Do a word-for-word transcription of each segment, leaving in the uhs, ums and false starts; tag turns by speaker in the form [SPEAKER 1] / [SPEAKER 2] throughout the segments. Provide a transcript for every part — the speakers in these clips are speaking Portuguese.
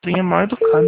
[SPEAKER 1] é mal educada.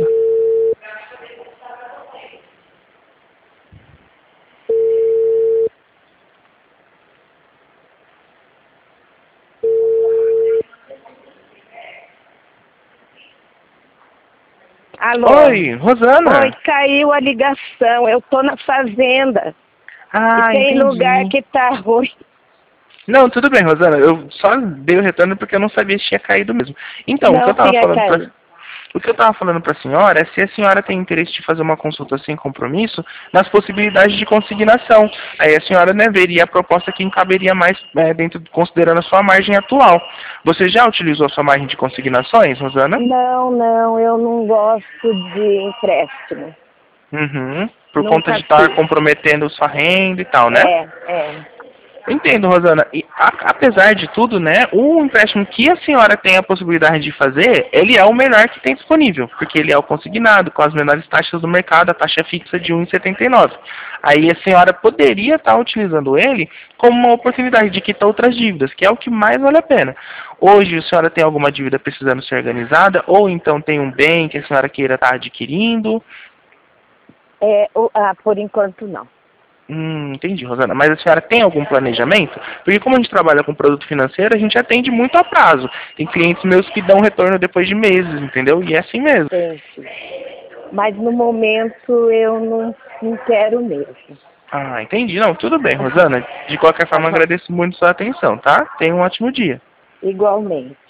[SPEAKER 2] Alô?
[SPEAKER 1] Oi, Rosana.
[SPEAKER 2] Oi, caiu a ligação. Eu tô na fazenda.
[SPEAKER 1] Ah,
[SPEAKER 2] e tem
[SPEAKER 1] entendi.
[SPEAKER 2] lugar que tá ruim.
[SPEAKER 1] Não, tudo bem, Rosana. Eu só dei o retorno porque eu não sabia se tinha caído mesmo. Então, o que
[SPEAKER 2] Não
[SPEAKER 1] eu tava
[SPEAKER 2] tinha
[SPEAKER 1] falando pra,
[SPEAKER 2] caído.
[SPEAKER 1] o que eu tava falando pra senhora é se a senhora tem interesse de fazer uma consulta sem compromisso nas possibilidades de consignação. Aí a senhora, né, veria a proposta que encaberia mais é, dentro, considerando a sua margem atual. Você já utilizou a sua margem de consignações, Rosana?
[SPEAKER 2] Não, não, eu não gosto de empréstimo.
[SPEAKER 1] Uhum. Por conta
[SPEAKER 2] Nunca
[SPEAKER 1] de estar
[SPEAKER 2] fiz.
[SPEAKER 1] comprometendo sua renda e tal, né?
[SPEAKER 2] É, é.
[SPEAKER 1] Entendo, Rosana. E a, apesar de tudo, né, o empréstimo que a senhora tem a possibilidade de fazer, ele é o melhor que tem disponível, porque ele é o consignado, com as menores taxas do mercado, a taxa fixa de um vírgula setenta e nove. Aí a senhora poderia estar utilizando ele como uma oportunidade de quitar outras dívidas, que é o que mais vale a pena. Hoje a senhora tem alguma dívida precisando ser organizada, ou então tem um bem que a senhora queira estar adquirindo?
[SPEAKER 2] é o, ah, por enquanto não.
[SPEAKER 1] Hum, entendi, Rosana. Mas a senhora tem algum planejamento? Porque como a gente trabalha com produto financeiro, a gente atende muito a prazo. Tem clientes meus que dão retorno depois de meses, entendeu? E é assim mesmo.
[SPEAKER 2] Entendi. Mas no momento eu não, não quero mesmo.
[SPEAKER 1] Ah, entendi. Não, tudo bem, Rosana. De qualquer
[SPEAKER 2] Tá
[SPEAKER 1] forma,
[SPEAKER 2] bom.
[SPEAKER 1] agradeço muito sua atenção, tá? Tenha um ótimo dia.
[SPEAKER 2] Igualmente.